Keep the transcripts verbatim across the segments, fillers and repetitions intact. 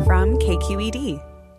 from K Q E D.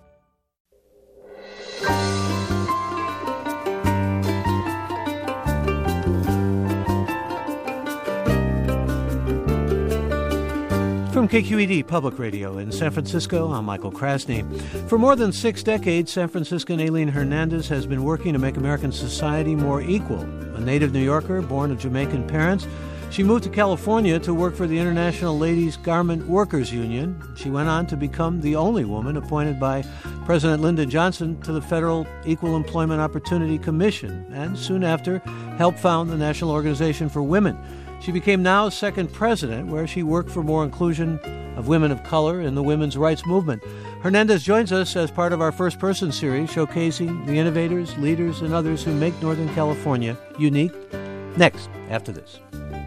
From K Q E D Public Radio in San Francisco, I'm Michael Krasny. For more than six decades, San Franciscan Aileen Hernandez has been working to make American society more equal. A native New Yorker, born of Jamaican parents, she moved to California to work for the International Ladies Garment Workers Union. She went on to become the only woman appointed by President Lyndon Johnson to the Federal Equal Employment Opportunity Commission, and soon after helped found the National Organization for Women. She became now second president, where she worked for more inclusion of women of color in the women's rights movement. Hernandez joins us as part of our First Person series, showcasing the innovators, leaders, and others who make Northern California unique. Next, after this.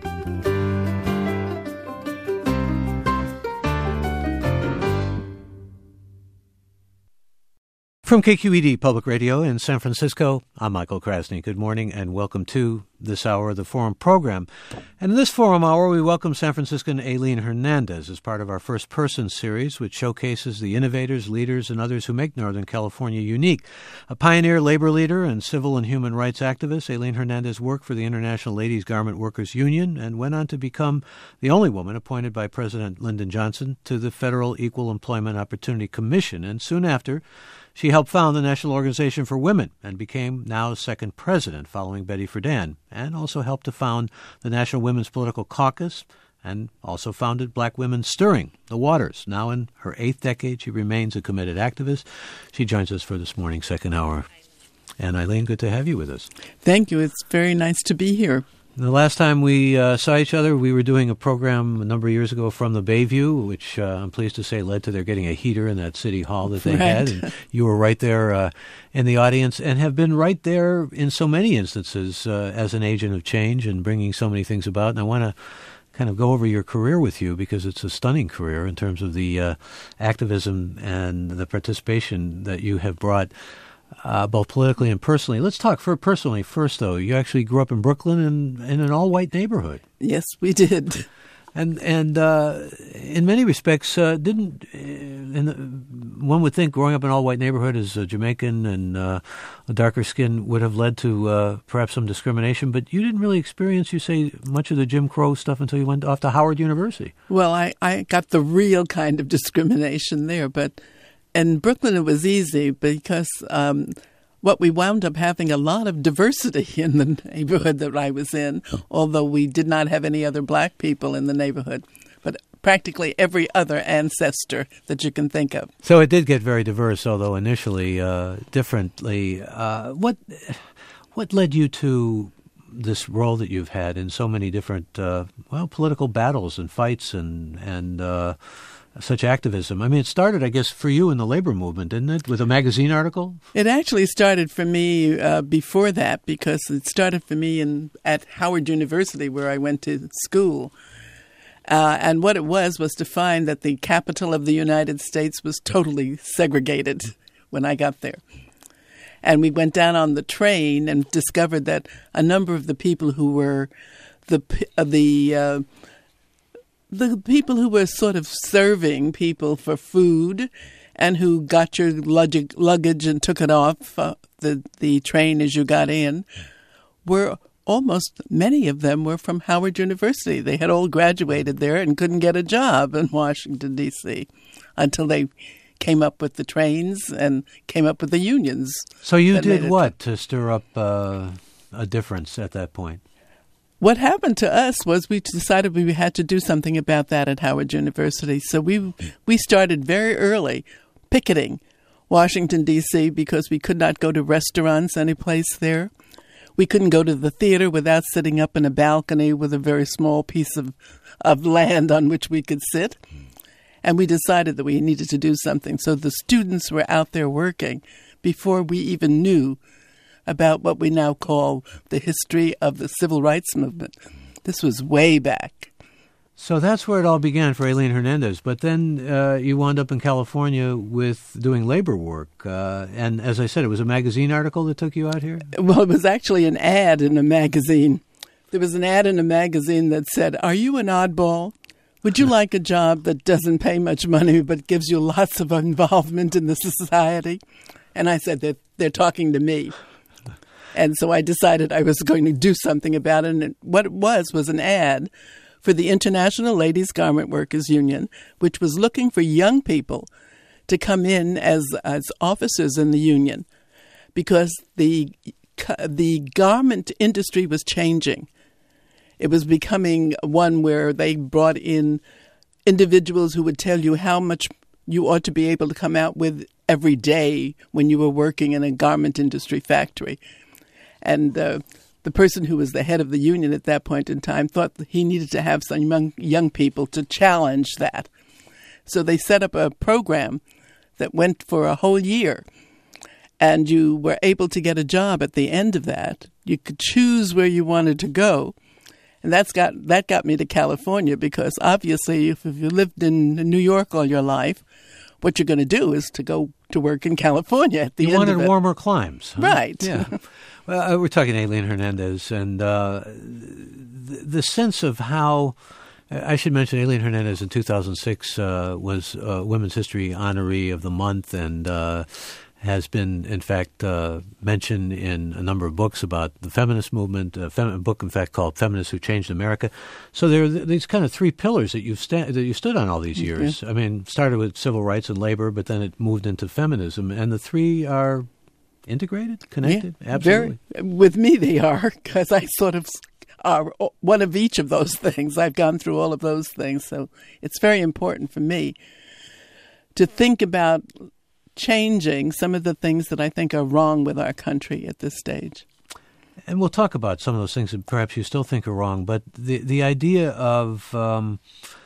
From K Q E D Public Radio in San Francisco, I'm Michael Krasny. Good morning and welcome to this hour of the Forum program. And in this Forum hour, we welcome San Franciscan Aileen Hernandez as part of our First Person series, which showcases the innovators, leaders, and others who make Northern California unique. A pioneer labor leader and civil and human rights activist, Aileen Hernandez worked for the International Ladies Garment Workers Union and went on to become the only woman appointed by President Lyndon Johnson to the Federal Equal Employment Opportunity Commission. And soon after, she helped found the National Organization for Women and became now second president following Betty Friedan, and also helped to found the National Women's Political Caucus and also founded Black Women Stirring the Waters. Now in her eighth decade, she remains a committed activist. She joins us for this morning's second hour. And Aileen, good to have you with us. Thank you. It's very nice to be here. The last time we uh, saw each other, we were doing a program a number of years ago from the Bayview, which uh, I'm pleased to say led to their getting a heater in that city hall that they right. had. And you were right there uh, in the audience and have been right there in so many instances uh, as an agent of change and bringing so many things about. And I want to kind of go over your career with you because it's a stunning career in terms of the uh, activism and the participation that you have brought Uh, both politically and personally. Let's talk for personally first, though. You actually grew up in Brooklyn in, in an all-white neighborhood. Yes, we did. And and uh, in many respects, uh, didn't uh, in the, one would think growing up in an all-white neighborhood as a Jamaican and uh, a darker skin would have led to uh, perhaps some discrimination, but you didn't really experience, you say, much of the Jim Crow stuff until you went off to Howard University. Well, I, I got the real kind of discrimination there, but in Brooklyn, it was easy because um, what we wound up having a lot of diversity in the neighborhood that I was in, although we did not have any other black people in the neighborhood, but practically every other ancestor that you can think of. So it did get very diverse, although initially uh, differently. Uh, what what led you to this role that you've had in so many different, uh, well, political battles and fights and and uh such activism? I mean, it started, I guess, for you in the labor movement, didn't it, with a magazine article? It actually started for me uh, before that because it started for me in at Howard University where I went to school. Uh, and what it was was to find that the capital of the United States was totally segregated when I got there. And we went down on the train and discovered that a number of the people who were the uh, the uh, the people who were sort of serving people for food and who got your luggage, luggage and took it off uh, the, the train as you got in were almost, many of them were from Howard University. They had all graduated there and couldn't get a job in Washington, D C until they came up with the trains and came up with the unions. So you did what to stir up uh, a difference at that point? What happened to us was we decided we had to do something about that at Howard University. So we we started very early picketing Washington, D C because we could not go to restaurants any place there. We couldn't go to the theater without sitting up in a balcony with a very small piece of, of land on which we could sit. And we decided that we needed to do something. So the students were out there working before we even knew about what we now call the history of the civil rights movement. This was way back. So that's where it all began for Aileen Hernandez. But then uh, you wound up in California with doing labor work. Uh, and as I said, it was a magazine article that took you out here? Well, it was actually an ad in a magazine. There was an ad in a magazine that said, "Are you an oddball would you like a job that doesn't pay much money but gives you lots of involvement in the society? And I said that they're talking to me. And so I decided I was going to do something about it. And what it was was an ad for the International Ladies Garment Workers Union, which was looking for young people to come in as as officers in the union, because the the garment industry was changing. It was becoming one where they brought in individuals who would tell you how much you ought to be able to come out with every day when you were working in a garment industry factory. And uh, the person who was the head of the union at that point in time thought that he needed to have some young, young people to challenge that. So they set up a program that went for a whole year. And you were able to get a job at the end of that. You could choose where you wanted to go. And that's got that got me to California, because obviously if, if you lived in New York all your life, what you're going to do is to go to work in California at the you end wanted of it. warmer climes. Huh? Right. Yeah. Well, uh, we're talking to Aileen Hernandez, and uh, the, the sense of how, I should mention Aileen Hernandez in two thousand six uh, was uh, Women's History Honoree of the Month, and uh, has been, in fact, uh, mentioned in a number of books about the feminist movement, a fem- book, in fact, called Feminists Who Changed America. So there are th- these kind of three pillars that you've sta- that you stood on all these years. Mm-hmm. I mean, started with civil rights and labor, but then it moved into feminism. And the three are integrated, connected? Yeah, absolutely. Very, with me, they are, because I sort of are one of each of those things. I've gone through all of those things. So it's very important for me to think about changing some of the things that I think are wrong with our country at this stage. And we'll talk about some of those things that perhaps you still think are wrong. But the the idea of, um,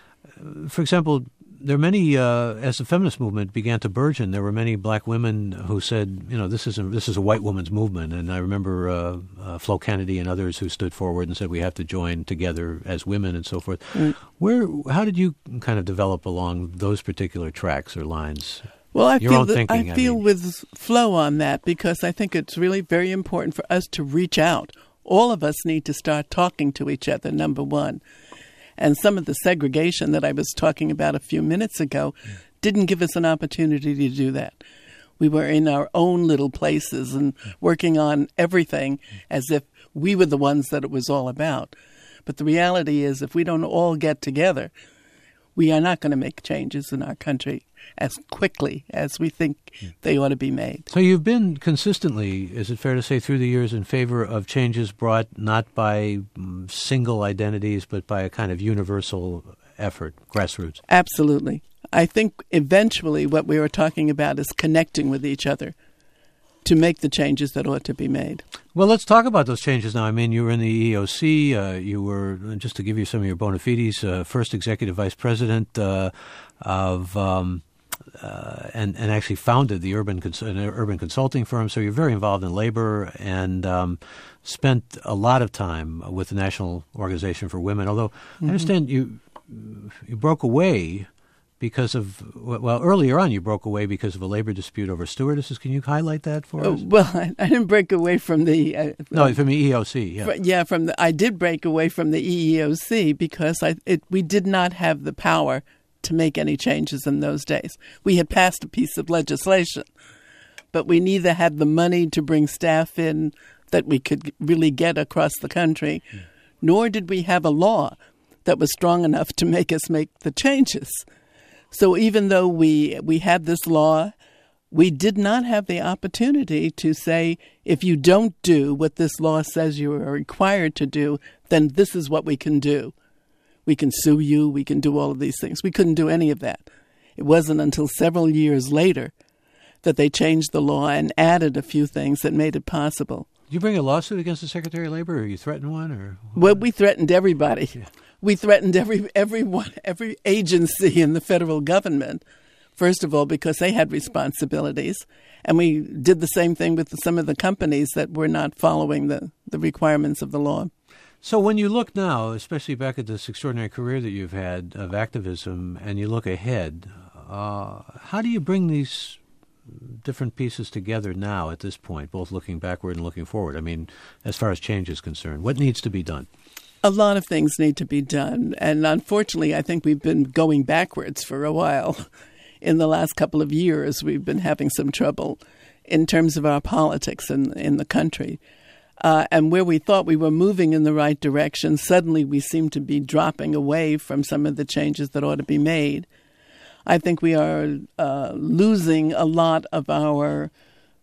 for example, there are many, uh, as the feminist movement began to burgeon, there were many black women who said, you know, this is a, this is a white woman's movement. And I remember uh, uh, Flo Kennedy and others who stood forward and said we have to join together as women and so forth. Mm. Where, how did you kind of develop along those particular tracks or lines? Well, I Your feel own that, thinking, I feel I mean. with Flo on that, because I think it's really very important for us to reach out. All of us need to start talking to each other, number one. And some of the segregation that I was talking about a few minutes ago yeah. didn't give us an opportunity to do that. We were in our own little places and working on everything as if we were the ones that it was all about. But the reality is, if we don't all get together, we are not going to make changes in our country as quickly as we think they ought to be made. So you've been consistently, is it fair to say, through the years in favor of changes brought not by um, single identities, but by a kind of universal effort, grassroots? Absolutely. I think eventually what we were talking about is connecting with each other to make the changes that ought to be made. Well, let's talk about those changes now. I mean, you were in the E E O C. Uh, you were, just to give you some of your bona fides, uh, first executive vice president uh, of... Um, Uh, and, and actually founded the urban cons- an urban consulting firm. So you're very involved in labor and um, spent a lot of time with the National Organization for Women. Although mm-hmm. I understand you you broke away because of, well, earlier on you broke away because of a labor dispute over stewardesses. Can you highlight that for oh, us? Well, I, I didn't break away from the... Uh, no, from the E E O C, yeah. For, yeah, from the, I did break away from the E E O C because I, it, we did not have the power to make any changes in those days. We had passed a piece of legislation, but we neither had the money to bring staff in that we could really get across the country, yeah. nor did we have a law that was strong enough to make us make the changes. So even though we we had this law, we did not have the opportunity to say, if you don't do what this law says you are required to do, then this is what we can do. We can sue you. We can do all of these things. We couldn't do any of that. It wasn't until several years later that they changed the law and added a few things that made it possible. Did you bring a lawsuit against the Secretary of Labor, or you threatened one? Or well, we threatened everybody. Yeah. We threatened every everyone, every agency in the federal government, first of all, because they had responsibilities. And we did the same thing with some of the companies that were not following the, the requirements of the law. So when you look now, especially back at this extraordinary career that you've had of activism, and you look ahead, uh, how do you bring these different pieces together now at this point, both looking backward and looking forward? I mean, as far as change is concerned, what needs to be done? A lot of things need to be done. And unfortunately, I think we've been going backwards for a while. In the last couple of years, we've been having some trouble in terms of our politics in, in the country. Uh, and where we thought we were moving in the right direction, suddenly we seem to be dropping away from some of the changes that ought to be made. I think we are uh, losing a lot of our...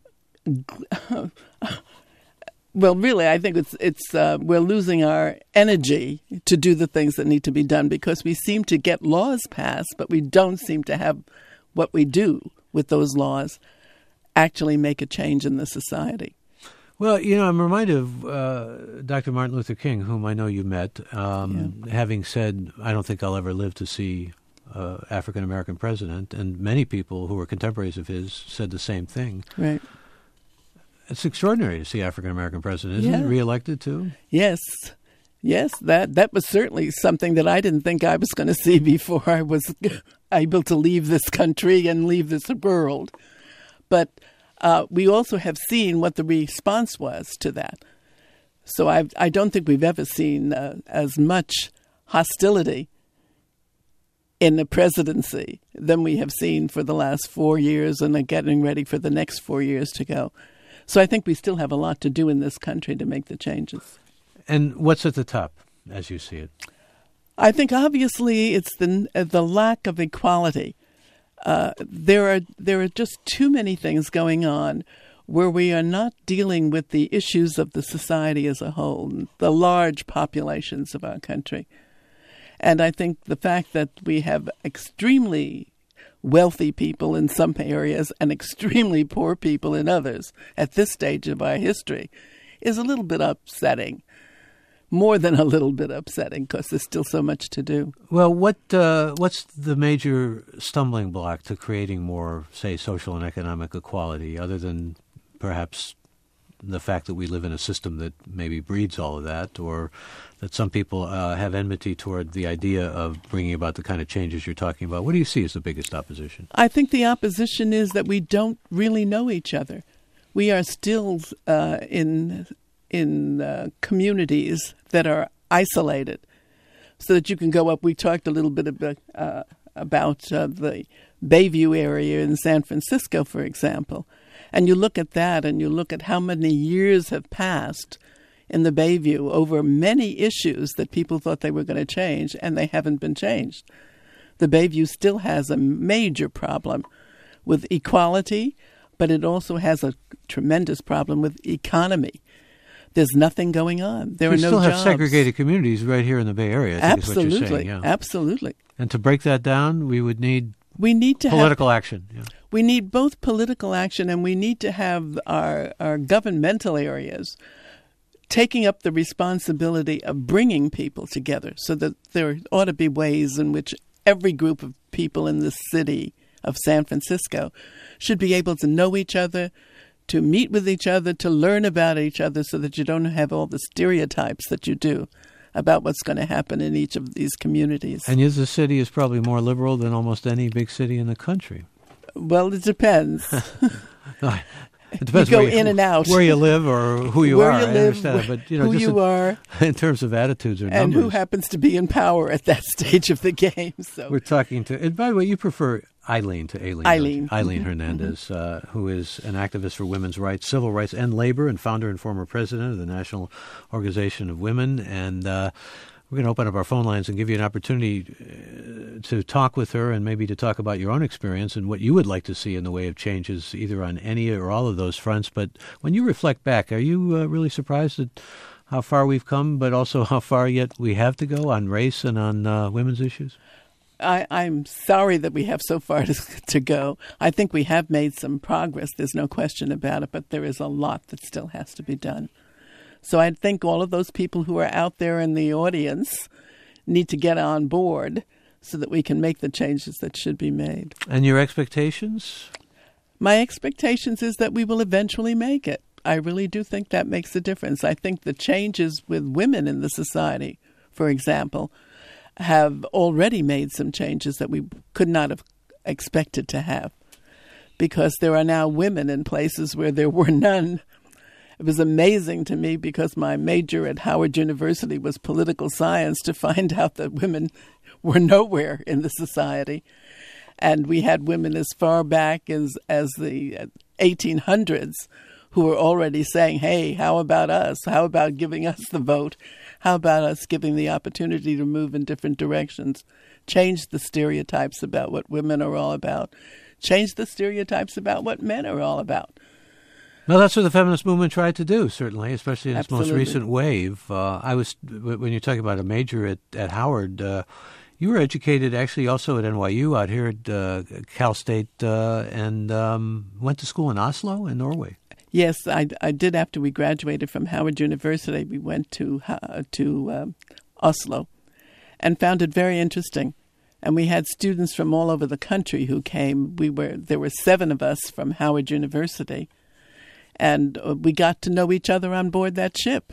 Well, really, I think it's it's uh, we're losing our energy to do the things that need to be done because we seem to get laws passed, but we don't seem to have what we do with those laws actually make a change in the society. Well, you know, I'm reminded of uh, Doctor Martin Luther King, whom I know you met, um, yeah. having said, I don't think I'll ever live to see uh, African-American president. And many people who were contemporaries of his said the same thing. Right. It's extraordinary to see African-American president, isn't yeah. it? Reelected, too? Yes. Yes, that, that was certainly something that I didn't think I was going to see before I was able to leave this country and leave this world. But uh, we also have seen what the response was to that. So I, I don't think we've ever seen uh, as much hostility in the presidency than we have seen for the last four years and are getting ready for the next four years to go. So I think we still have a lot to do in this country to make the changes. And what's at the top, as you see it? I think obviously it's the the lack of equality. Uh, there are there are just too many things going on where we are not dealing with the issues of the society as a whole, the large populations of our country. And I think the fact that we have extremely wealthy people in some areas and extremely poor people in others at this stage of our history is a little bit upsetting. More than a little bit upsetting because there's still so much to do. Well, what uh, what's the major stumbling block to creating more, say, social and economic equality, other than perhaps the fact that we live in a system that maybe breeds all of that, or that some people uh, have enmity toward the idea of bringing about the kind of changes you're talking about? What do you see as the biggest opposition? I think the opposition is that we don't really know each other. We are still uh, in... in uh, communities that are isolated so that you can go up. We talked a little bit about, uh, about uh, the Bayview area in San Francisco, for example. And you look at that and you look at how many years have passed in the Bayview over many issues that people thought they were going to change, and they haven't been changed. The Bayview still has a major problem with equality, but it also has a tremendous problem with economy. There's nothing going on. There we are no still jobs. have segregated communities right here in the Bay Area, I think absolutely, is what you're saying. Yeah. Absolutely. And to break that down, we would need we need to political have, action. Yeah. We need both political action, and we need to have our, our governmental areas taking up the responsibility of bringing people together, so that there ought to be ways in which every group of people in the city of San Francisco should be able to know each other, to meet with each other, to learn about each other, so that you don't have all the stereotypes that you do about what's going to happen in each of these communities. And yes, the city is probably more liberal than almost any big city in the country. Well, it depends. It depends you go where you, in and out. Where you live or who you where are. You I live, understand that, but you know, who just you in, are, in terms of attitudes or and numbers. who happens to be in power at that stage of the game. So we're talking to. And by the way, you prefer Eileen to Aileen. Eileen. Eileen mm-hmm. Hernandez, uh, who is an activist for women's rights, civil rights, and labor, and founder and former president of the National Organization of Women. And uh, we're going to open up our phone lines and give you an opportunity uh, to talk with her and maybe to talk about your own experience and what you would like to see in the way of changes, either on any or all of those fronts. But when you reflect back, are you uh, really surprised at how far we've come, but also how far yet we have to go on race and on uh, women's issues? I, I'm sorry that we have so far to, to go. I think we have made some progress. There's no question about it, but there is a lot that still has to be done. So I think all of those people who are out there in the audience need to get on board so that we can make the changes that should be made. And your expectations? My expectations is that we will eventually make it. I really do think that makes a difference. I think the changes with women in the society, for example, have already made some changes that we could not have expected to have, because there are now women in places where there were none. it was amazing to me because my major at Howard University was political science to find out that women were nowhere in the society. And we had women as far back as, as the eighteen hundreds who were already saying, hey, how about us? How about giving us the vote? How about us giving the opportunity to move in different directions? Change the stereotypes about what women are all about. Change the stereotypes about what men are all about. Well, that's what the feminist movement tried to do, certainly, especially in its Absolutely. most recent wave. Uh, I was, when you're talking about a major at, at Howard, uh, you were educated actually also at N Y U out here at uh, Cal State uh, and um, went to school in Oslo in Norway. Yes, I, I did. After we graduated from Howard University, we went to uh, to um, Oslo and found it very interesting. And we had students from all over the country who came. We were there were seven of us from Howard University, and uh, we got to know each other on board that ship.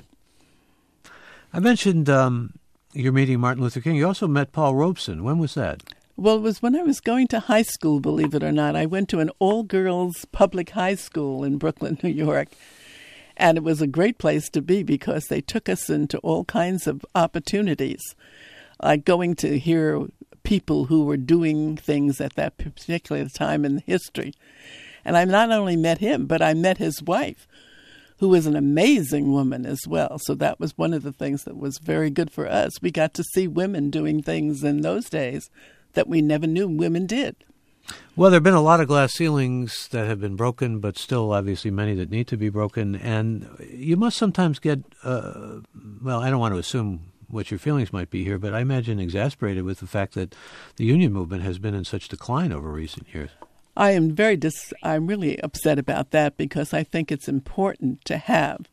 I mentioned um, you're meeting Martin Luther King. You also met Paul Robeson. When was that? Well, it was when I was going to high school, believe it or not. I went to an all-girls public high school in Brooklyn, New York. And it was a great place to be because they took us into all kinds of opportunities, like going to hear people who were doing things at that particular time in history. And I not only met him, but I met his wife, who was an amazing woman as well. So that was one of the things that was very good for us. We got to see women doing things in those days that we never knew women did. Well, there have been a lot of glass ceilings that have been broken, but still obviously many that need to be broken. And you must sometimes get, uh, well, I don't want to assume what your feelings might be here, but I imagine exasperated with the fact that the union movement has been in such decline over recent years. I am very dis- I'm really upset about that because I think it's important to have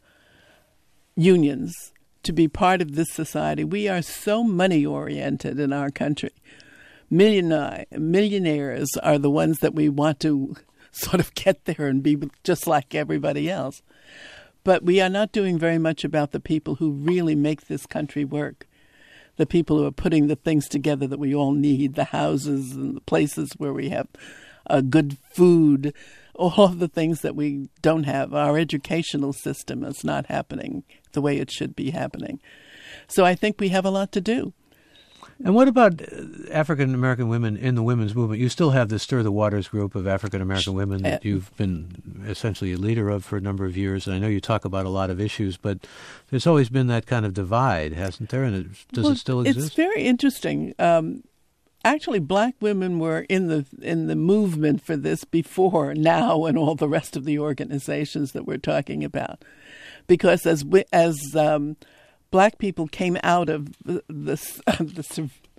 unions to be part of this society. We are so money-oriented in our country. Million, millionaires are the ones that we want to sort of get there and be just like everybody else. But we are not doing very much about the people who really make this country work, the people who are putting the things together that we all need, the houses and the places where we have uh, good food, all of the things that we don't have. Our educational system is not happening the way it should be happening. So I think we have a lot to do. And what about African-American women in the women's movement? You still have this Stir the Waters group of African-American women that you've been essentially a leader of for a number of years. And I know you talk about a lot of issues, but there's always been that kind of divide, hasn't there? And it, does well, it still exist? It's very interesting. Um, actually, black women were in the in the movement for this before now and all the rest of the organizations that we're talking about. Because as we, as um, black people came out of this, this,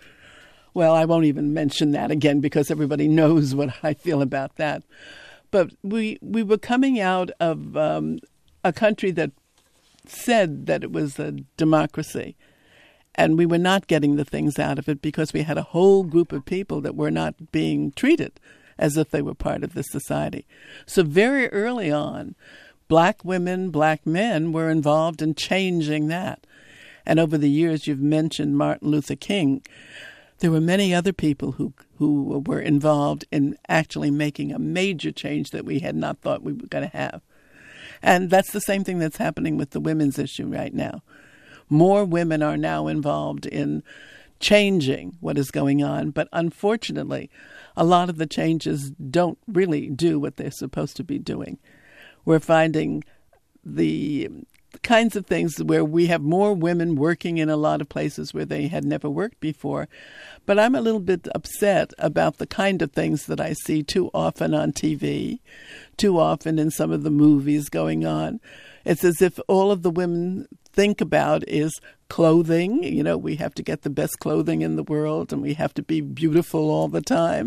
well, I won't even mention that again because everybody knows what I feel about that. But we we were coming out of um, a country that said that it was a democracy, and we were not getting the things out of it because we had a whole group of people that were not being treated as if they were part of this society. So very early on, black women, black men were involved in changing that. And over the years, you've mentioned Martin Luther King. There were many other people who who were involved in actually making a major change that we had not thought we were going to have. And that's the same thing that's happening with the women's issue right now. More women are now involved in changing what is going on. But unfortunately, a lot of the changes don't really do what they're supposed to be doing. We're finding the kinds of things where we have more women working in a lot of places where they had never worked before. But I'm a little bit upset about the kind of things that I see too often on T V, too often in some of the movies going on. It's as if all of the women think about is clothing. You know, we have to get the best clothing in the world and we have to be beautiful all the time.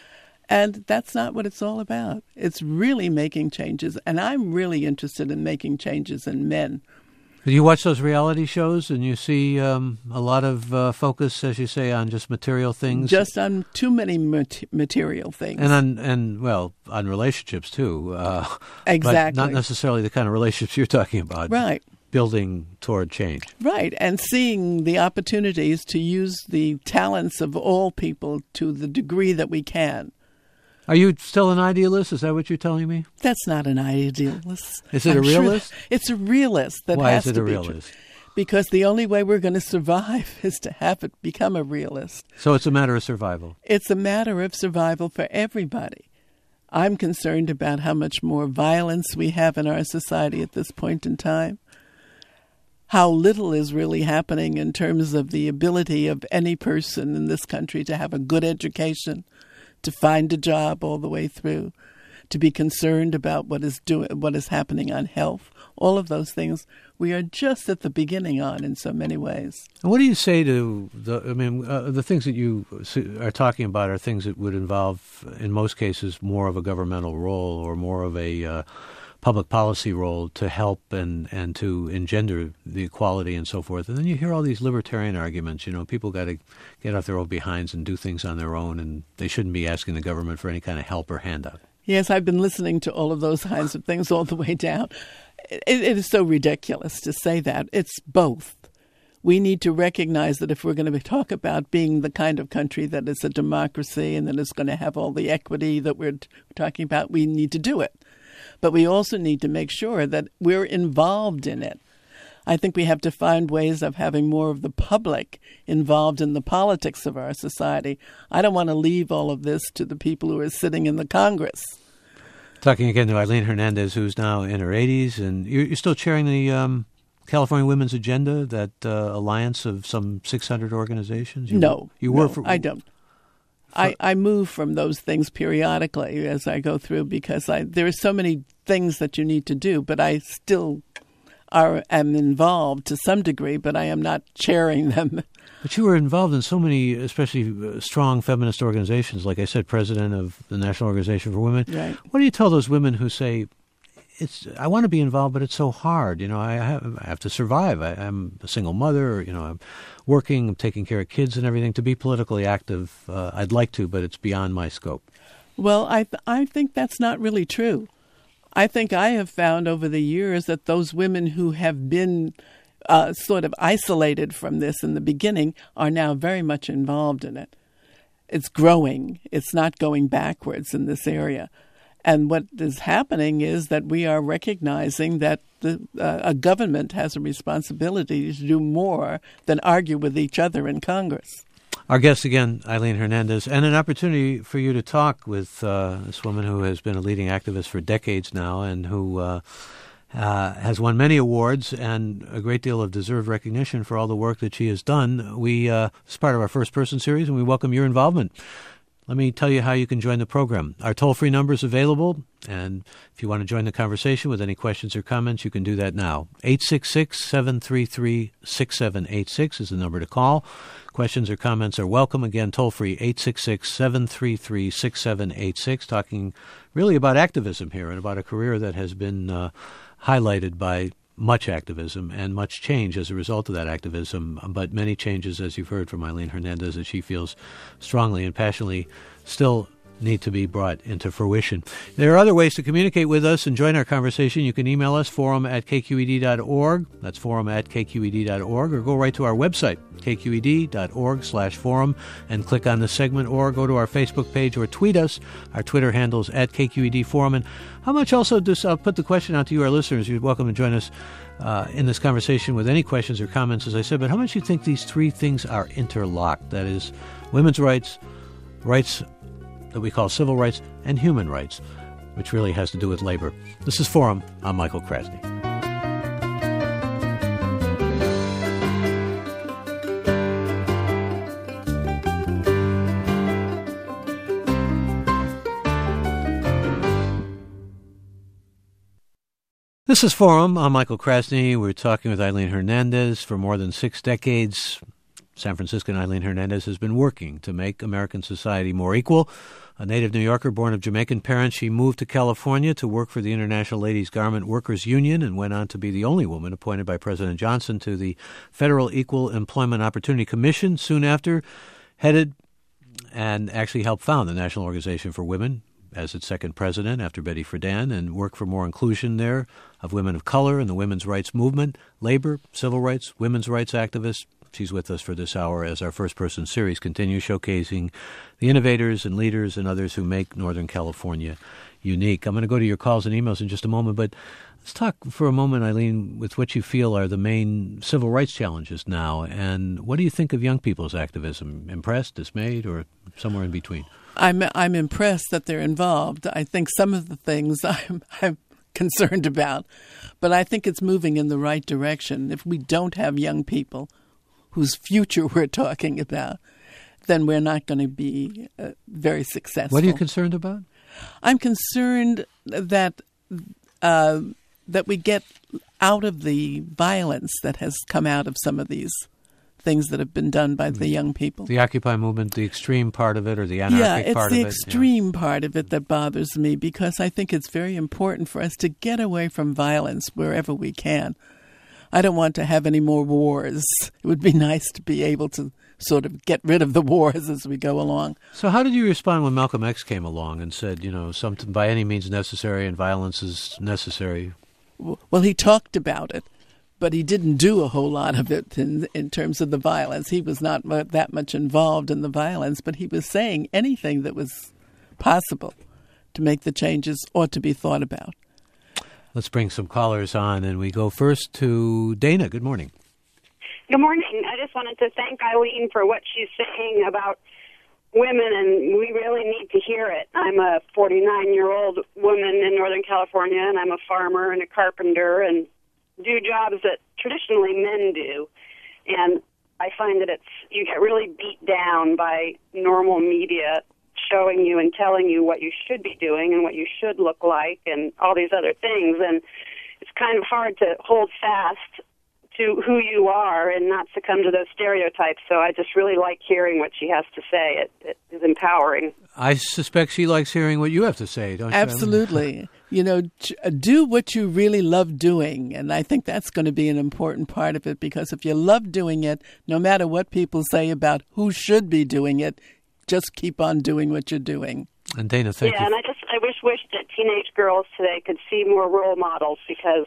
And that's not what it's all about. It's really making changes. And I'm really interested in making changes in men. You watch those reality shows and you see um, a lot of uh, focus, as you say, on just material things? Just on too many mat- material things. And, on, and well, on relationships, too. Uh, exactly. But not necessarily the kind of relationships you're talking about. Right. Building toward change. Right. And seeing the opportunities to use the talents of all people to the degree that we can. Are you still an idealist? Is that what you're telling me? That's not an idealist. Is it I'm a realist? Sure it's a realist that Why has is it to a be realist? True. Because the only way we're going to survive is to have it become a realist. So it's a matter of survival. It's a matter of survival for everybody. I'm concerned about how much more violence we have in our society at this point in time. How little is really happening in terms of the ability of any person in this country to have a good education, to find a job all the way through, to be concerned about what is doing, what is happening on health. All of those things we are just at the beginning on in so many ways. And what do you say to the? I mean, uh, the things that you are talking about are things that would involve, in most cases, more of a governmental role or more of a uh, public policy role to help and, and to engender the equality and so forth. And then you hear all these libertarian arguments. You know, people got to get off their own behinds and do things on their own, and they shouldn't be asking the government for any kind of help or handout. Yes, I've been listening to all of those kinds of things all the way down. It, it is so ridiculous to say that. It's both. We need to recognize that if we're going to talk about being the kind of country that is a democracy and that is going to have all the equity that we're t- talking about, we need to do it. But we also need to make sure that we're involved in it. I think we have to find ways of having more of the public involved in the politics of our society. I don't want to leave all of this to the people who are sitting in the Congress. Talking again to Eileen Hernandez, who's now in her eighties, and you're, you're still chairing the um, California Women's Agenda, that uh, alliance of some six hundred organizations? You, no, you no, were for, I don't. For, I, I move from those things periodically as I go through because I, there are so many things that you need to do, but I still are am involved to some degree, but I am not chairing them. But you were involved in so many, especially strong feminist organizations, like I said, president of the National Organization for Women. Right. What do you tell those women who say, "It's I want to be involved, but it's so hard. You know, I have, I have to survive. I, I'm a single mother. Or, you know, I'm working, I'm taking care of kids and everything. To be politically active, uh, I'd like to, but it's beyond my scope." Well, I th- I think that's not really true. I think I have found over the years that those women who have been uh, sort of isolated from this in the beginning are now very much involved in it. It's growing. It's not going backwards in this area. And what is happening is that we are recognizing that the, uh, a government has a responsibility to do more than argue with each other in Congress. Our guest again, Eileen Hernandez, and an opportunity for you to talk with uh, this woman who has been a leading activist for decades now and who uh, uh, has won many awards and a great deal of deserved recognition for all the work that she has done. We, uh, it's part of our First Person series, and we welcome your involvement. Let me tell you how you can join the program. Our toll-free number is available, and if you want to join the conversation with any questions or comments, you can do that now. eight six six, seven three three, six seven eight six is the number to call. Questions or comments are welcome. Again, toll-free, eight six six, seven three three, six seven eight six, talking really about activism here and about a career that has been uh, highlighted by much activism and much change as a result of that activism, but many changes, as you've heard from Eileen Hernandez, that she feels strongly and passionately still need to be brought into fruition. There are other ways to communicate with us and join our conversation. You can email us, forum at k q e d dot org. That's forum at k q e d dot org, or go right to our website, k q e d dot org slash forum, and click on the segment, or go to our Facebook page or tweet us. Our Twitter handle's at K Q E D Forum. And how much also, just, I'll put the question out to you, our listeners. You're welcome to join us uh, in this conversation with any questions or comments, as I said, but how much do you think these three things are interlocked? That is, women's rights, rights that we call civil rights, and human rights, which really has to do with labor. This is Forum. I'm Michael Krasny. This is Forum. I'm Michael Krasny. We're talking with Eileen Hernandez. For more than six decades, San Franciscan Eileen Hernandez has been working to make American society more equal. A native New Yorker born of Jamaican parents, she moved to California to work for the International Ladies Garment Workers Union and went on to be the only woman appointed by President Johnson to the Federal Equal Employment Opportunity Commission. Soon after, headed and actually helped found the National Organization for Women as its second president after Betty Friedan, and worked for more inclusion there of women of color in the women's rights movement, labor, civil rights, women's rights activists, She's with us for this hour as our First Person series continues, showcasing the innovators and leaders and others who make Northern California unique. I'm going to go to your calls and emails in just a moment, but let's talk for a moment, Eileen, with what you feel are the main civil rights challenges now. And what do you think of young people's activism? Impressed, dismayed, or somewhere in between? I'm I'm impressed that they're involved. I think some of the things I'm, I'm concerned about, but I think it's moving in the right direction. If we don't have young people whose future we're talking about, then we're not going to be uh, very successful. What are you concerned about? I'm concerned that uh, that we get out of the violence that has come out of some of these things that have been done by the young people. The Occupy movement, the extreme part of it, or the anarchic part of it? Yeah, it's the extreme yeah. part of it that bothers me, because I think it's very important for us to get away from violence wherever we can. I don't want to have any more wars. It would be nice to be able to sort of get rid of the wars as we go along. So how did you respond when Malcolm X came along and said, you know, something by any means necessary and violence is necessary? Well, he talked about it, but he didn't do a whole lot of it in in terms of the violence. He was not that much involved in the violence, but he was saying anything that was possible to make the changes ought to be thought about. Let's bring some callers on, and we go first to Dana. Good morning. Good morning. I just wanted to thank Eileen for what she's saying about women, and we really need to hear it. I'm a forty-nine-year-old woman in Northern California, and I'm a farmer and a carpenter and do jobs that traditionally men do. And I find that it's you get really beat down by normal media showing you and telling you what you should be doing and what you should look like and all these other things. And it's kind of hard to hold fast to who you are and not succumb to those stereotypes. So I just really like hearing what she has to say. It, it is empowering. I suspect she likes hearing what you have to say, don't you? Absolutely. You know, do what you really love doing. And I think that's going to be an important part of it, because if you love doing it, no matter what people say about who should be doing it, just keep on doing what you're doing. And Dana, thank yeah, you. and I just I wish wish that teenage girls today could see more role models, because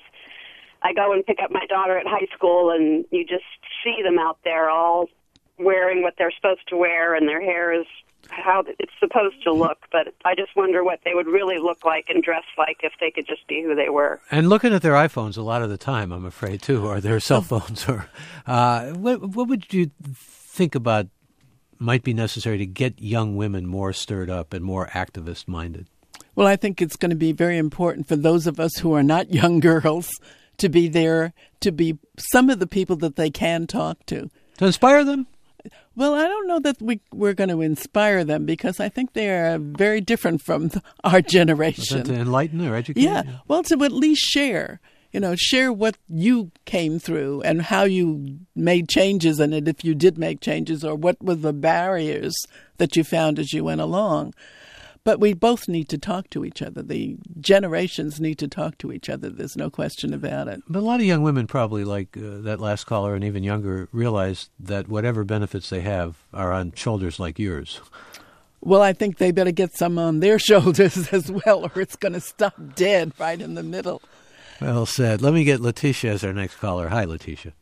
I go and pick up my daughter at high school, and you just see them out there all wearing what they're supposed to wear, and their hair is how it's supposed to look. But I just wonder what they would really look like and dress like if they could just be who they were. And looking at their iPhones a lot of the time, I'm afraid, too, or their cell phones. Or uh, what, what would you think about might be necessary to get young women more stirred up and more activist-minded? Well, I think it's going to be very important for those of us who are not young girls to be there, to be some of the people that they can talk to. To inspire them? Well, I don't know that we, we're going to inspire them, because I think they are very different from the, our generation. To enlighten or educate? Yeah, well, to at least share. You know, share what you came through and how you made changes in it, if you did make changes, or what were the barriers that you found as you went along. But we both need to talk to each other. The generations need to talk to each other. There's no question about it. But a lot of young women probably, like uh, that last caller and even younger, realize that whatever benefits they have are on shoulders like yours. Well, I think they better get some on their shoulders as well, or it's going to stop dead right in the middle. Well said. Let me get Letitia as our next caller. Hi, Letitia.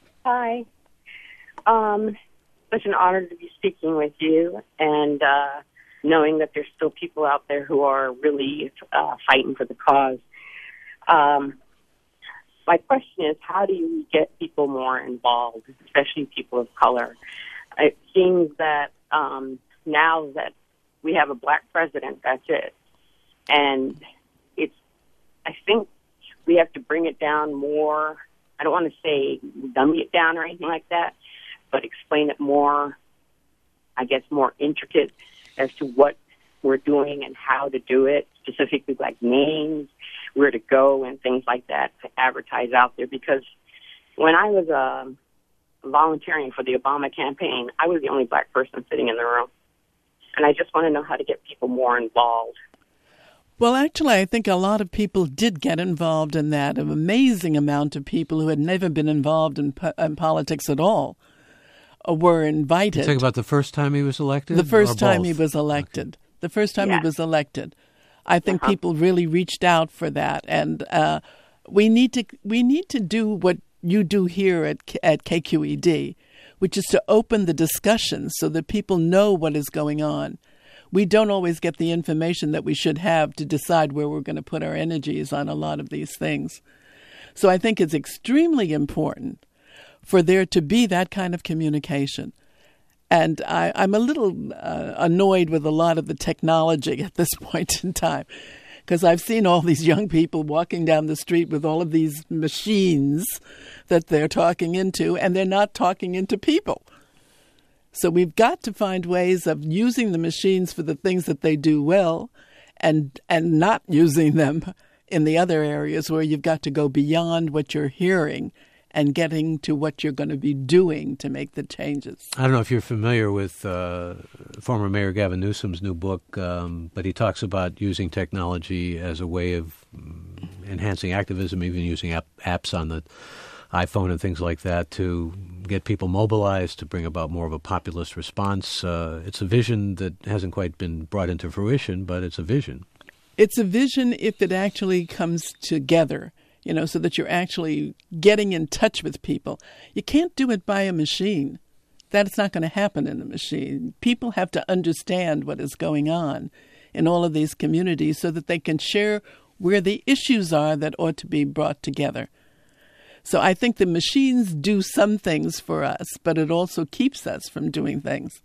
Hi. Um, it's an honor to be speaking with you, and uh, knowing that there's still people out there who are really uh, fighting for the cause. Um, my question is, how do you get people more involved, especially people of color? It seems that um, now that we have a black president, that's it. And it's, I think, we have to bring it down more. I don't want to say dummy it down or anything like that, but explain it more, I guess, more intricate as to what we're doing and how to do it, specifically like names, where to go, and things like that to advertise out there. Because when I was um, volunteering for the Obama campaign, I was the only black person sitting in the room. And I just want to know how to get people more involved. Well, actually, I think a lot of people did get involved in that. An amazing amount of people who had never been involved in, po- in politics at all uh, were invited. You talking about the first time he was elected? The first time both? he was elected. Okay. The first time yeah. he was elected. I think uh-huh. people really reached out for that. And uh, we need to we need to do what you do here at at K Q E D, which is to open the discussion so that people know what is going on. We don't always get the information that we should have to decide where we're going to put our energies on a lot of these things. So I think it's extremely important for there to be that kind of communication. And I, I'm a little uh, annoyed with a lot of the technology at this point in time, because I've seen all these young people walking down the street with all of these machines that they're talking into, and they're not talking into people. So we've got to find ways of using the machines for the things that they do well, and and not using them in the other areas where you've got to go beyond what you're hearing and getting to what you're going to be doing to make the changes. I don't know if you're familiar with uh, former Mayor Gavin Newsom's new book, um, but he talks about using technology as a way of um, enhancing activism, even using app- apps on the iPhone and things like that to get people mobilized, to bring about more of a populist response. Uh, it's a vision that hasn't quite been brought into fruition, but it's a vision. It's a vision if it actually comes together, you know, so that you're actually getting in touch with people. You can't do it by a machine. That's not going to happen in a machine. People have to understand what is going on in all of these communities so that they can share where the issues are that ought to be brought together. So I think the machines do some things for us, but it also keeps us from doing things.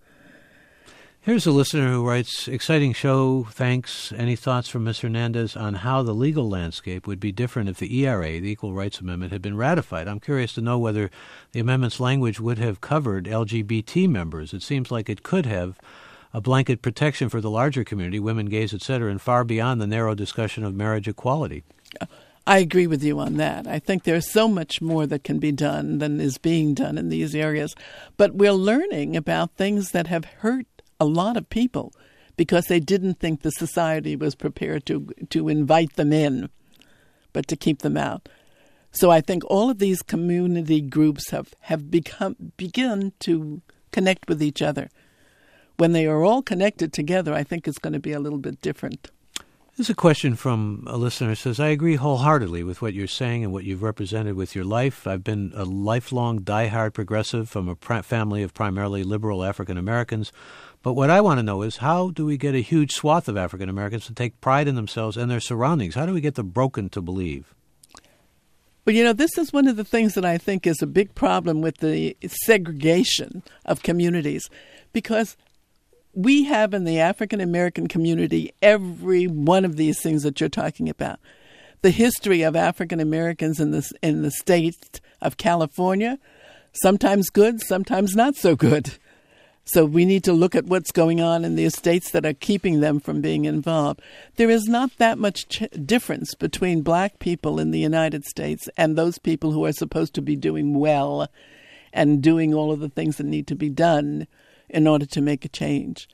Here's a listener who writes, exciting show, thanks. Any thoughts from Miz Hernandez on how the legal landscape would be different if the E R A, the Equal Rights Amendment, had been ratified? I'm curious to know whether the amendment's language would have covered L G B T members. It seems like it could have a blanket protection for the larger community, women, gays, et cetera, and far beyond the narrow discussion of marriage equality. I agree with you on that. I think there's so much more that can be done than is being done in these areas. But we're learning about things that have hurt a lot of people because they didn't think the society was prepared to to invite them in, but to keep them out. So I think all of these community groups have, have become begun to connect with each other. When they are all connected together, I think it's going to be a little bit different. There's a question from a listener who says, I agree wholeheartedly with what you're saying and what you've represented with your life. I've been a lifelong diehard progressive from a pr- family of primarily liberal African Americans. But what I want to know is, how do we get a huge swath of African Americans to take pride in themselves and their surroundings? How do we get the broken to believe? But, you know, this is one of the things that I think is a big problem with the segregation of communities, because we have in the African American community every one of these things that you're talking about. The history of African Americans in the, in the state of California, sometimes good, sometimes not so good. So we need to look at what's going on in the estates that are keeping them from being involved. There is not that much ch- difference between black people in the United States and those people who are supposed to be doing well and doing all of the things that need to be done in order to make a change.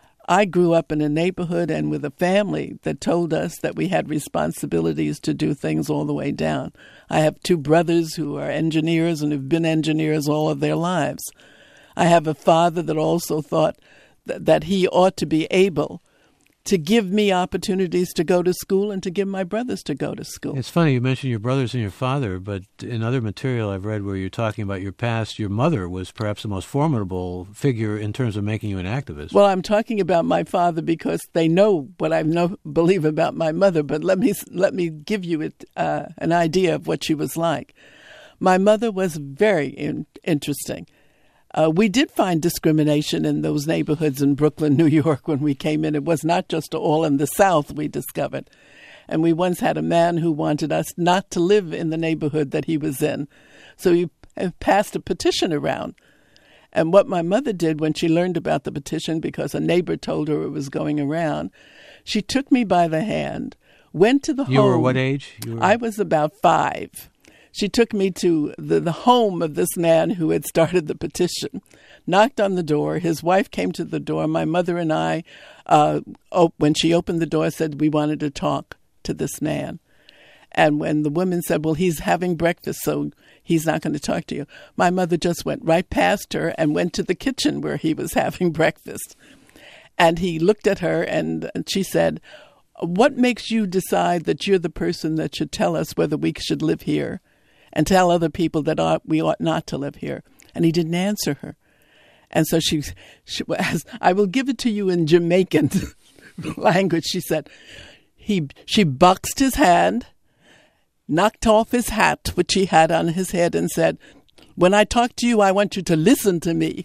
I grew up in a neighborhood and with a family that told us that we had responsibilities to do things all the way down. I have two brothers who are engineers and have been engineers all of their lives. I have a father that also thought th- that he ought to be able to give me opportunities to go to school and to give my brothers to go to school. It's funny you mentioned your brothers and your father, but in other material I've read where you're talking about your past, your mother was perhaps the most formidable figure in terms of making you an activist. Well, I'm talking about my father because they know what I know, believe about my mother, but let me let me give you it, uh, an idea of what she was like. My mother was very in- interesting. Uh, we did find discrimination in those neighborhoods in Brooklyn, New York, when we came in. It was not just all in the South, we discovered. And we once had a man who wanted us not to live in the neighborhood that he was in. So he passed a petition around. And what my mother did when she learned about the petition, because a neighbor told her it was going around, she took me by the hand, went to the home. You were what age? You were... I was about five. She took me to the, the home of this man who had started the petition, knocked on the door. His wife came to the door. My mother and I, uh, op- when she opened the door, said we wanted to talk to this man. And when the woman said, well, he's having breakfast, so he's not going to talk to you, my mother just went right past her and went to the kitchen where he was having breakfast. And he looked at her and, and she said, what makes you decide that you're the person that should tell us whether we should live here and tell other people that ought, we ought not to live here? and he didn't answer her. And so she, she as I will give it to you in Jamaican language, she said, he she boxed his hand, knocked off his hat, which he had on his head, and said, "When I talk to you, I want you to listen to me."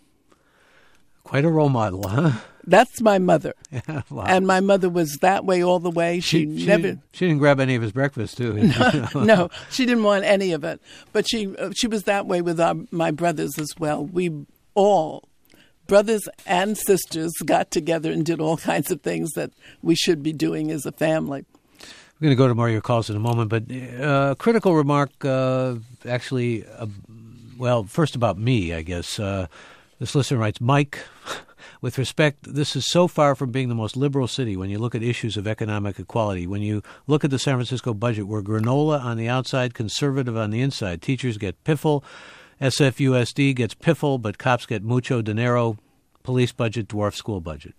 Quite a role model, huh? That's my mother. Yeah, wow. And my mother was that way all the way. She, She, she, never... didn't, she didn't grab any of his breakfast, too. No, no, she didn't want any of it. But she uh, she was that way with our, my brothers as well. We all, brothers and sisters, got together and did all kinds of things that we should be doing as a family. We're going to go to more of your calls in a moment, but uh, critical remark, uh, actually, uh, well, first about me, I guess. Uh, this listener writes, Mike, with respect, this is so far from being the most liberal city when you look at issues of economic equality. When you look at the San Francisco budget, we're granola on the outside, conservative on the inside. Teachers get piffle, S F U S D gets piffle, but cops get mucho dinero. Police budget dwarfs school budget.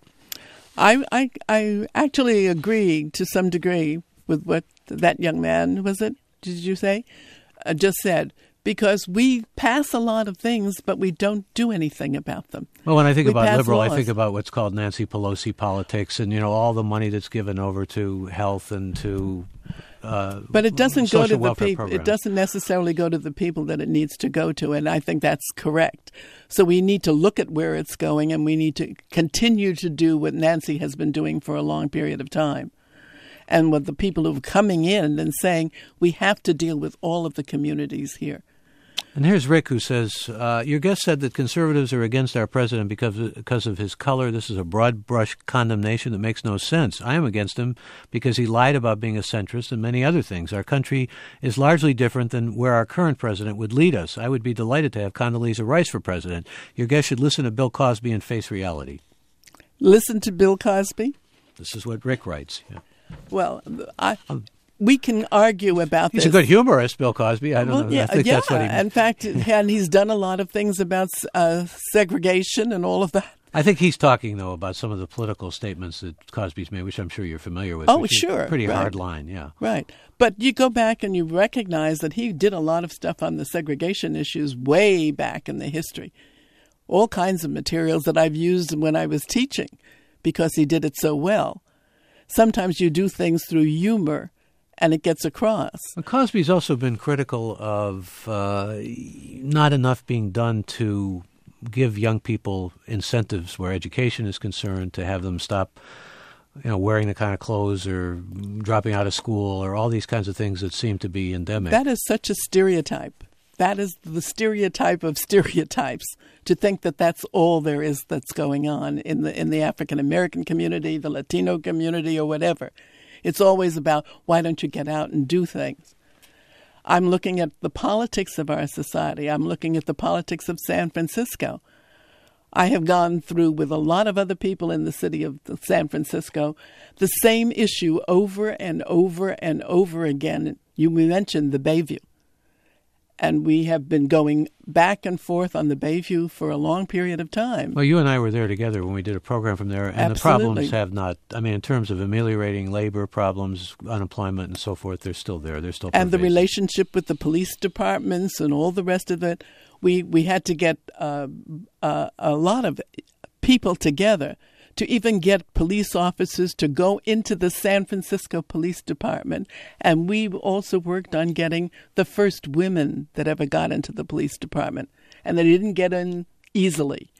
I, I, I actually agree to some degree with what that young man, was it, did you say, uh, just said. Because we pass a lot of things, but we don't do anything about them. Well, when I think we about liberal, laws. I think about what's called Nancy Pelosi politics, and you know all the money that's given over to health and to. Uh, but it doesn't go to the people. Programs. It doesn't necessarily go to the people that it needs to go to, and I think that's correct. So we need to look at where it's going, and we need to continue to do what Nancy has been doing for a long period of time. And with the people who are coming in and saying, we have to deal with all of the communities here. And here's Rick, who says, uh, your guest said that conservatives are against our president because of, because of his color. This is a broad brush condemnation that makes no sense. I am against him because he lied about being a centrist and many other things. Our country is largely different than where our current president would lead us. I would be delighted to have Condoleezza Rice for president. Your guest should listen to Bill Cosby and face reality. Listen to Bill Cosby? This is what Rick writes. Yeah. Well, I, we can argue about he's this. He's a good humorist, Bill Cosby. I don't well, know. Yeah, I think yeah. that's what he In fact, and he's done a lot of things about uh, segregation and all of that. I think he's talking, though, about some of the political statements that Cosby's made, which I'm sure you're familiar with. Oh, sure. Pretty right. hard line, yeah. Right. But you go back and you recognize that he did a lot of stuff on the segregation issues way back in the history. All kinds of materials that I've used when I was teaching because he did it so well. Sometimes you do things through humor, and it gets across. Well, Cosby's also been critical of uh, not enough being done to give young people incentives where education is concerned, to have them stop, you know, wearing the kind of clothes or dropping out of school or all these kinds of things that seem to be endemic. That is such a stereotype. That is the stereotype of stereotypes, to think that that's all there is that's going on in the in the African American community, the Latino community, or whatever. It's always about, why don't you get out and do things? I'm looking at the politics of our society. I'm looking at the politics of San Francisco. I have gone through with a lot of other people in the city of San Francisco the same issue over and over and over again. You mentioned the Bayview. And we have been going back and forth on the Bayview for a long period of time. Well, you and I were there together when we did a program from there, and Absolutely. The problems have not, I mean, in terms of ameliorating labor problems, unemployment, and so forth, they're still there. They're still And the pervasive. relationship with the police departments and all the rest of it, we, we had to get uh, uh, a lot of people together to even get police officers to go into the San Francisco Police Department. And we also worked on getting the first women that ever got into the police department. And they didn't get in easily.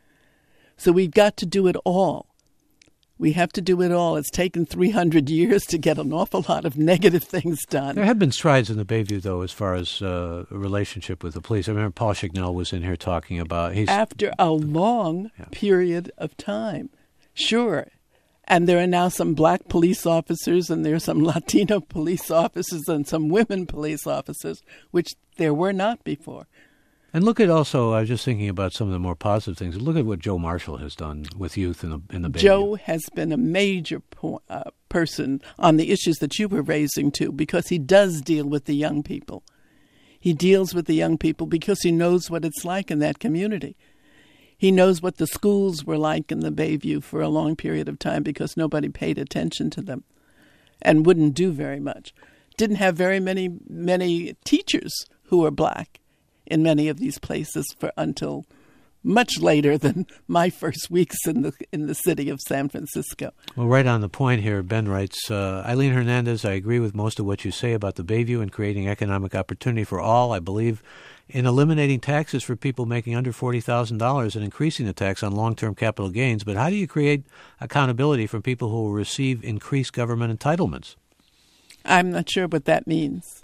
So we've got to do it all. We have to do it all. It's taken three hundred years to get an awful lot of negative things done. There have been strides in the Bayview, though, as far as uh, a relationship with the police. I remember Paul Schignell was in here talking about... He's, After a long yeah. period of time. Sure. And there are now some black police officers, and there are some Latino police officers and some women police officers, which there were not before. And look at also, I was just thinking about some of the more positive things. Look at what Joe Marshall has done with youth in the in the Bayview. Joe has been a major po- uh, person on the issues that you were raising, too, because he does deal with the young people. He deals with the young people because he knows what it's like in that community. He knows what the schools were like in the Bayview for a long period of time because nobody paid attention to them and wouldn't do very much. Didn't have very many many teachers who were black in many of these places for until much later than my first weeks in the in the city of San Francisco. Well, right on the point here, Ben writes, uh, Eileen Hernandez, I agree with most of what you say about the Bayview and creating economic opportunity for all. I believe in eliminating taxes for people making under forty thousand dollars and increasing the tax on long-term capital gains. But how do you create accountability from people who will receive increased government entitlements? I'm not sure what that means.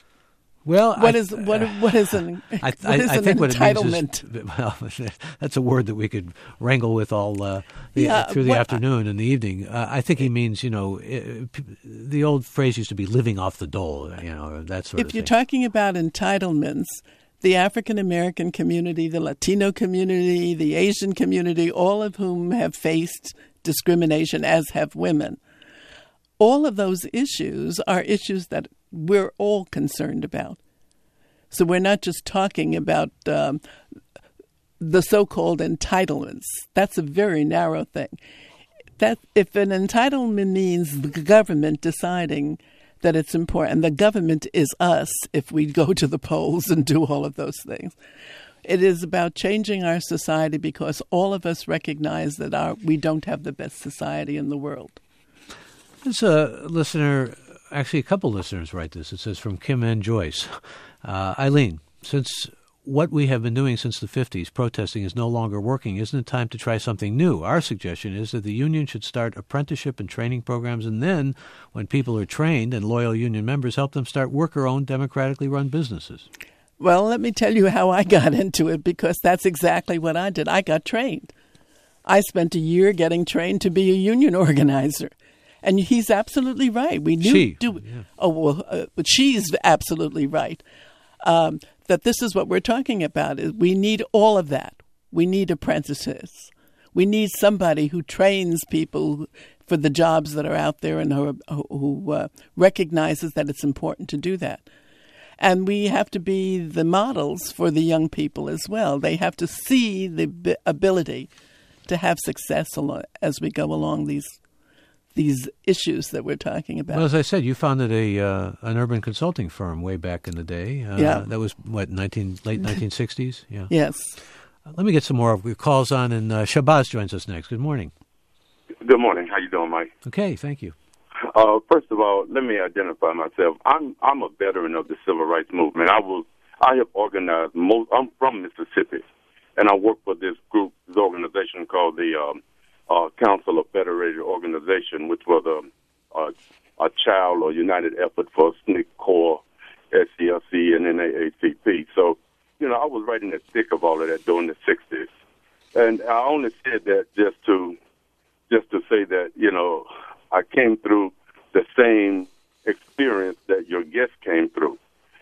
Well, what I, is what what is an, I, what I, is I an think entitlement? What it means is, well, that's a word that we could wrangle with all uh, the, yeah, through the what, afternoon and the evening. Uh, I think he means, you know, it, the old phrase used to be living off the dole, you know, that sort if of thing. If you're talking about entitlements, the African American community, the Latino community, the Asian community, all of whom have faced discrimination, as have women, all of those issues are issues that we're all concerned about. So we're not just talking about um, the so-called entitlements. That's a very narrow thing. That if an entitlement means the government deciding that it's important, and the government is us if we go to the polls and do all of those things. It is about changing our society because all of us recognize that our we don't have the best society in the world. There's a listener, actually a couple listeners write this. It says from Kim N. Joyce. Uh, Eileen, since what we have been doing since the fifties, protesting, is no longer working, isn't it time to try something new? Our suggestion is that the union should start apprenticeship and training programs, and then, when people are trained and loyal union members, help them start worker-owned, democratically run businesses. Well, let me tell you how I got into it, because that's exactly what I did. I got trained. I spent a year getting trained to be a union organizer. And he's absolutely right. We knew. She. Do, yeah. Oh, well, uh, but she's absolutely right. Um, that this is what we're talking about. Is we need all of that. We need apprentices. We need somebody who trains people for the jobs that are out there and who, who uh, recognizes that it's important to do that. And we have to be the models for the young people as well. They have to see the ability to have success as we go along these these issues that we're talking about. Well, as I said, you founded a uh, an urban consulting firm way back in the day. Uh, yeah. That was, what, nineteen late nineteen sixties? Yeah. Yes. Uh, let me get some more of your calls on, and uh, Shabazz joins us next. Good morning. Good morning. How you doing, Mike? Okay, thank you. Uh, first of all, let me identify myself. I'm I'm a veteran of the civil rights movement. I was I have organized most. I'm from Mississippi, and I work for this group, this organization called the um, uh, Council of Federated Organization, which was a, a a child or united effort for S N C C, CORE, S C L C, and N double A C P. So, you know, I was right in the thick of all of that during the sixties, and I only said that just to just to say that, you know, I came through the same experience that your guest came through.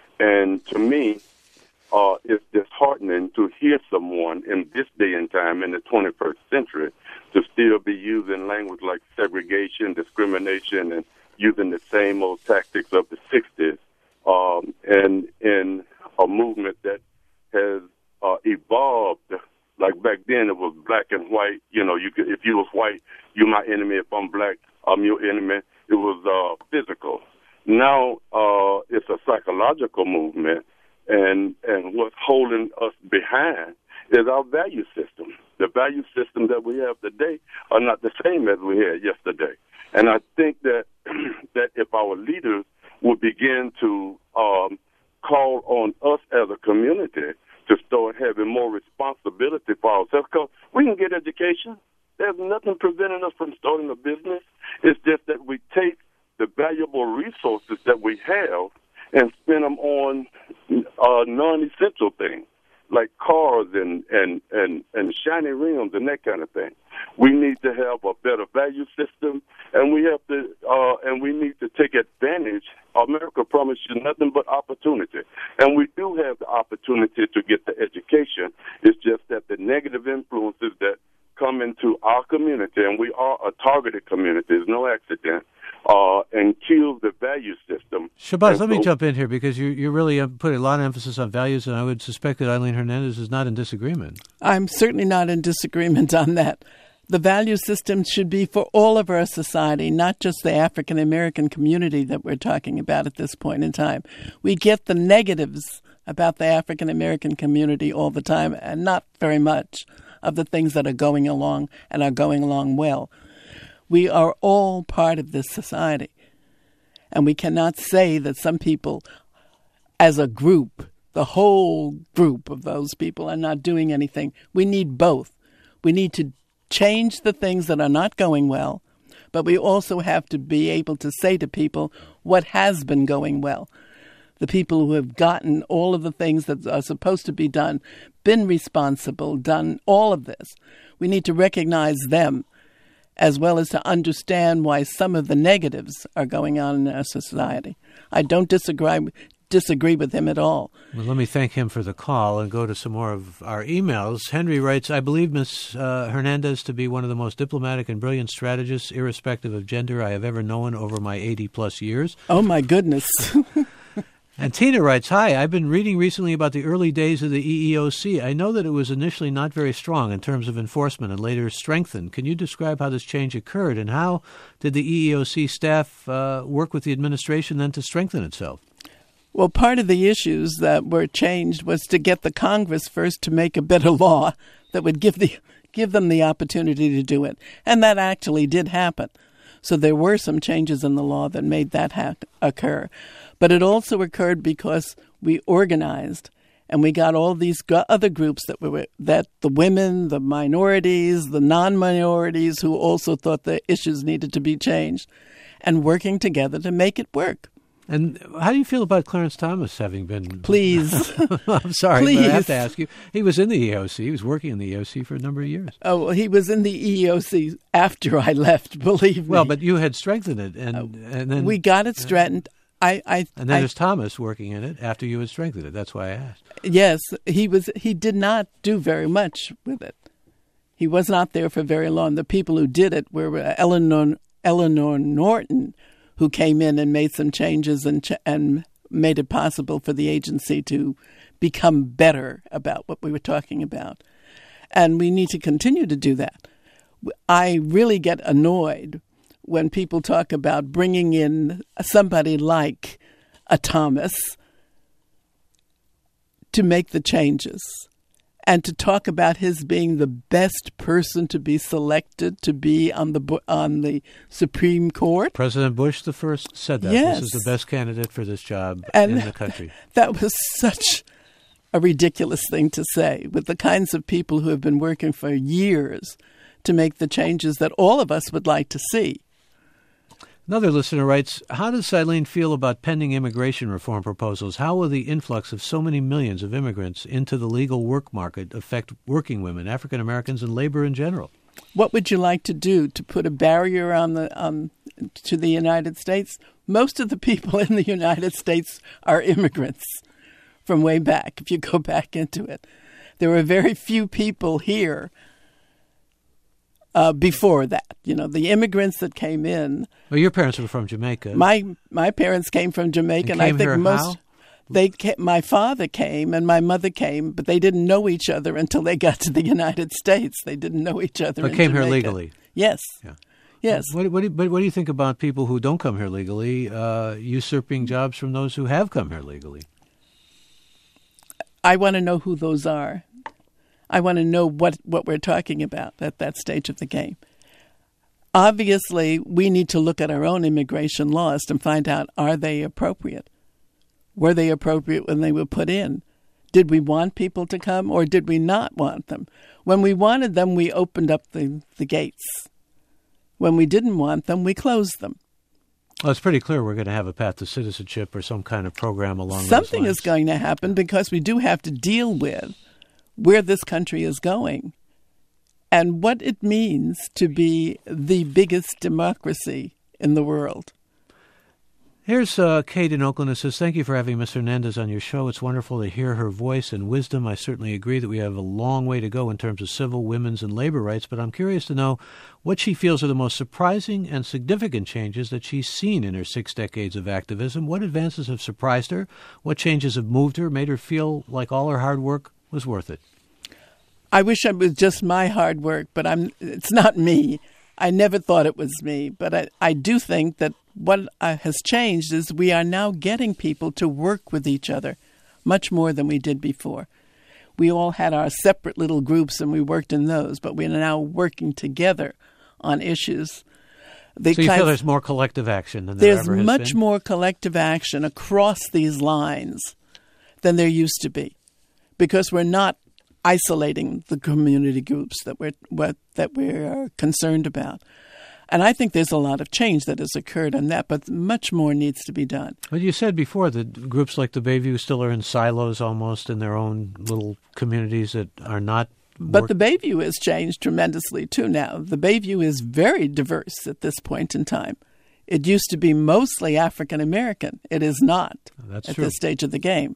And to me, uh, it's disheartening to hear someone in this day and time, in the twenty-first century, to still be using language like segregation, discrimination, and using the same old tactics of the sixties, um, and in a movement that has uh, evolved. Like back then, it was black and white. You know, you could, if you was white, you're my enemy. If I'm black, I'm your enemy. It was uh, physical. Now uh, it's a psychological movement, and and what's holding us behind is our value system. The value system that we have today are not the same as we had yesterday. And I think that that if our leaders would begin to um, call on us as a community to start having more responsibility for ourselves, because we can get education. There's nothing preventing us from starting a business. It's just that we take the valuable resources that we have and spend them on uh, non-essential things like cars and, and, and, and shiny rims and that kind of thing. We need to have a better value system, and we have to uh, and we need to take advantage. America promises you nothing but opportunity, and we do have the opportunity to get the education. It's just that the negative influences that come into our community, and we are a targeted community, it's no accident, uh, and kills the value system. Shabazz, and let so, me jump in here, because you you really put a lot of emphasis on values, and I would suspect that Eileen Hernandez is not in disagreement. I'm certainly not in disagreement on that. The value system should be for all of our society, not just the African American community that we're talking about at this point in time. We get the negatives about the African American community all the time, and not very much of the things that are going along and are going along well. We are all part of this society, and we cannot say that some people, as a group, the whole group of those people are not doing anything. We need both. We need to change the things that are not going well, but we also have to be able to say to people what has been going well. The people who have gotten all of the things that are supposed to be done, been responsible, done all of this. We need to recognize them, as well as to understand why some of the negatives are going on in our society. I don't disagree disagree with him at all. Well, let me thank him for the call and go to some more of our emails. Henry writes, I believe Miz Uh, Hernandez to be one of the most diplomatic and brilliant strategists, irrespective of gender, I have ever known over my eighty-plus years. Oh, my goodness. And Tina writes, hi, I've been reading recently about the early days of the E E O C. I know that it was initially not very strong in terms of enforcement and later strengthened. Can you describe how this change occurred, and how did the E E O C staff uh, work with the administration then to strengthen itself? Well, part of the issues that were changed was to get the Congress first to make a better law that would give the give them the opportunity to do it. And that actually did happen. So there were some changes in the law that made that ha- occur. But it also occurred because we organized and we got all these go- other groups that were that the women, the minorities, the non-minorities who also thought the issues needed to be changed, and working together to make it work. And how do you feel about Clarence Thomas having been... Please. I'm sorry, Please. but I have to ask you. He was in the E E O C. He was working in the E E O C for a number of years. Oh, well, he was in the E E O C after I left, believe me. Well, but you had strengthened it, and, uh, and then... We got it strengthened. I, I, and then I, there's Thomas working in it after you had strengthened it. That's why I asked. Yes, he was. He did not do very much with it. He was not there for very long. The people who did it were Eleanor, Eleanor Norton, who came in and made some changes and ch- and made it possible for the agency to become better about what we were talking about. And we need to continue to do that. I really get annoyed when people talk about bringing in somebody like a Thomas to make the changes and to talk about his being the best person to be selected to be on the on the Supreme Court. President Bush the first said that. Yes. This is the best candidate for this job and in the country. That was such a ridiculous thing to say, with the kinds of people who have been working for years to make the changes that all of us would like to see. Another listener writes, how does Eileen feel about pending immigration reform proposals? How will the influx of so many millions of immigrants into the legal work market affect working women, African Americans, and labor in general? What would you like to do to put a barrier on the um, to the United States? Most of the people in the United States are immigrants from way back, if you go back into it. There were very few people here Uh, before that, you know, the immigrants that came in. Well, your parents were from Jamaica. My my parents came from Jamaica, and, and, and I think most. How? They came, my father came and my mother came, but they didn't know each other until they got to the United States. They didn't know each other. But in came Jamaica. here legally. Yes. Yeah. Yes. What, what, do you, but what do you think about people who don't come here legally uh, usurping jobs from those who have come here legally? I want to know who those are. I want to know what, what we're talking about at that stage of the game. Obviously, we need to look at our own immigration laws and find out, are they appropriate? Were they appropriate when they were put in? Did we want people to come or did we not want them? When we wanted them, we opened up the, the gates. When we didn't want them, we closed them. Well, it's pretty clear we're going to have a path to citizenship or some kind of program along those lines. Something is going to happen because we do have to deal with where this country is going and what it means to be the biggest democracy in the world. Here's uh, Kate in Oakland who says, thank you for having Miz Hernandez on your show. It's wonderful to hear her voice and wisdom. I certainly agree that we have a long way to go in terms of civil, women's, and labor rights, but I'm curious to know what she feels are the most surprising and significant changes that she's seen in her six decades of activism. What advances have surprised her? What changes have moved her, made her feel like all her hard work was worth it? I wish it was just my hard work, but I'm. It's not me. I never thought it was me, but I, I do think that what uh, has changed is we are now getting people to work with each other much more than we did before. We all had our separate little groups and we worked in those, but we're now working together on issues. The so you feel there's more collective action than there ever has been? There's much more collective action across these lines than there used to be, because we're not isolating the community groups that we're what, that we're concerned about. And I think there's a lot of change that has occurred on that, but much more needs to be done. Well, you said before that groups like the Bayview still are in silos almost in their own little communities that are not. But work- the Bayview has changed tremendously, too, now. The Bayview is very diverse at this point in time. It used to be mostly African-American. It is not That's at true. this stage of the game.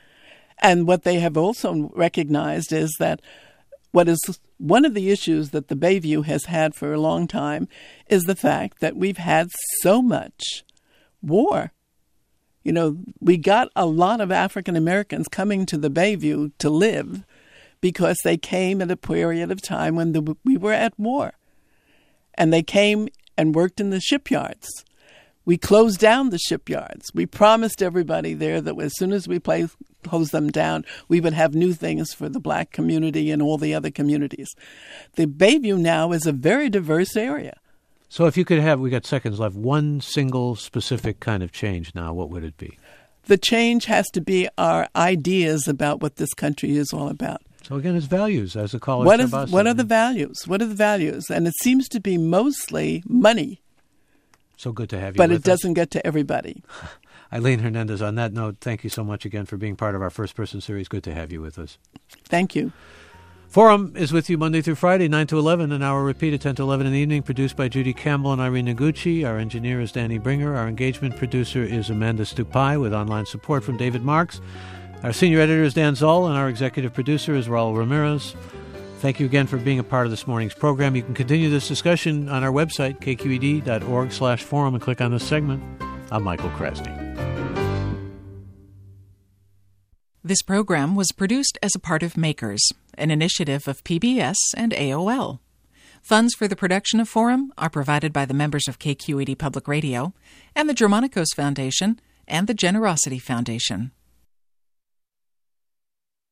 And what they have also recognized is that what is one of the issues that the Bayview has had for a long time is the fact that we've had so much war. You know, we got a lot of African Americans coming to the Bayview to live because they came at a period of time when the, we were at war. And they came and worked in the shipyards. We closed down the shipyards. We promised everybody there that as soon as we play, close them down, we would have new things for the black community and all the other communities. The Bayview now is a very diverse area. So if you could have, we got seconds left, one single specific kind of change now, what would it be? The change has to be our ideas about what this country is all about. So again, it's values, as a caller What, said is, about what are the values? What are the values? And it seems to be mostly money. So good to have you But with it doesn't get to everybody. Eileen Hernandez, on that note, thank you so much again for being part of our First Person series. Good to have you with us. Thank you. Forum is with you Monday through Friday, nine to eleven, an hour repeated ten to eleven in the evening, produced by Judy Campbell and Irene Noguchi. Our engineer is Danny Bringer. Our engagement producer is Amanda Stupai, with online support from David Marks. Our senior editor is Dan Zoll, and our executive producer is Raul Ramirez. Thank you again for being a part of this morning's program. You can continue this discussion on our website, k q e d dot org slash forum, and click on this segment. I'm Michael Krasny. This program was produced as a part of Makers, an initiative of P B S and A O L. Funds for the production of Forum are provided by the members of K Q E D Public Radio and the Germanicos Foundation and the Generosity Foundation.